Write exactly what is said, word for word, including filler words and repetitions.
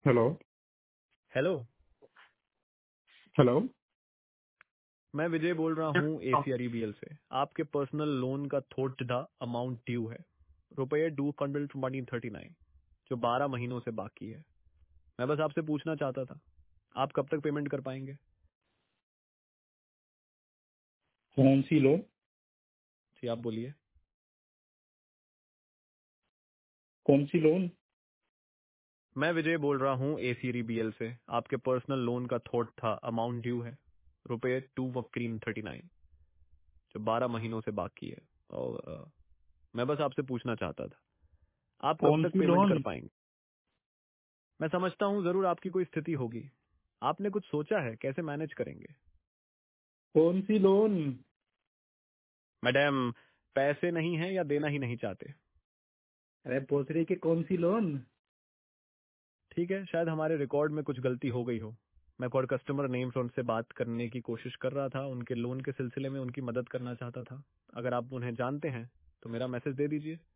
Hello. Hello. Hello. मैं विजय बोल रहा हूँ एसीआरईबीएल से। आपके पर्सनल लोन का थोट द अमाउंट ड्यू है रुपये two hundred twenty thirty nine, जो बारह महीनों से बाकी है। मैं बस आपसे पूछना चाहता था, आप कब तक पेमेंट कर पाएंगे? कौन सी लोन? जी आप बोलिए। कौन सी लोन? मैं विजय बोल रहा हूँ एसीआरईबीएल से। आपके पर्सनल लोन का थोट था अमाउंट ड्यू है रुपये टू थर्टी नाइन, जो बारह महीनों से बाकी है। और अ, मैं बस आपसे पूछना चाहता था, आप कब कौन तक सी पेमेंट कर लोन? पाएंगे? मैं समझता हूँ जरूर आपकी कोई स्थिति होगी। आपने कुछ सोचा है कैसे मैनेज करेंगे? कौन सी लोन? मैडम, पैसे नहीं है या देना ही नहीं चाहते? अरे पूछ रही कि कौन सी लोन? ठीक है, शायद हमारे रिकॉर्ड में कुछ गलती हो गई हो। मैं कॉल कस्टमर नेम से उनसे बात करने की कोशिश कर रहा था, उनके लोन के सिलसिले में उनकी मदद करना चाहता था। अगर आप उन्हें जानते हैं तो मेरा मैसेज दे दीजिए।